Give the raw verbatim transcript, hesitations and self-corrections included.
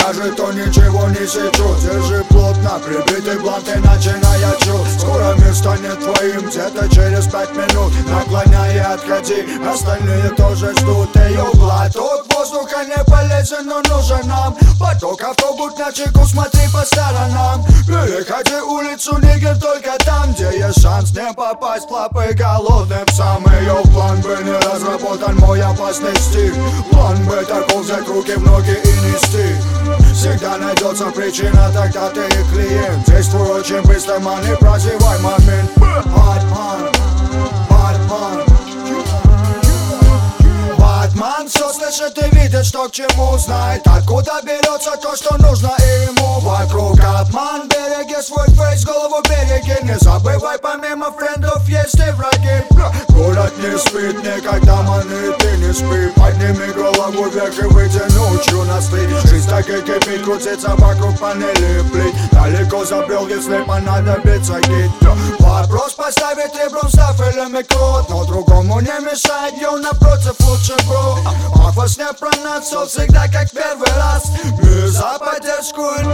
скажет, то ничего не сечу. Держи плотно, прибитый блант, иначе наячу. Скоро мир станет твоим, где-то через пять минут. Наклоняй и отходи, остальные тоже ждут. Ее глоток воздуха не полезен, но нужен нам. Поток авто, будь начеку, смотри по сторонам. Переходи улицу, нигер только там, где есть шанс не попасть в лапы голодным псам. Ее план Б не разработан, мой опасный стиль. План Б таков, взять руки в ноги и нести. Всегда найдется причина, тогда ты и клиент. Действуй очень быстро, ман, и прозевай момент. Батман, Батман, Батман все слышит и видит, что к чему. Знает, откуда берется то, что нужно ему. Вокруг обман, береги свой фейс, голову береги. Не забывай, помимо френдов есть и враги. Город не спит никогда, ман, и ты не спи. Подними голову вверх и выйди ночью на стрит. Жизнь так и кипит, крутится вокруг панели плит. Далеко забрел, если понадобится гид. Вопрос поставить ребром, став или микрот. Но другому не мешает, ё напротив лучше бро. Ах, во сне про нас всё всегда как первый раз. Мы за поддержку и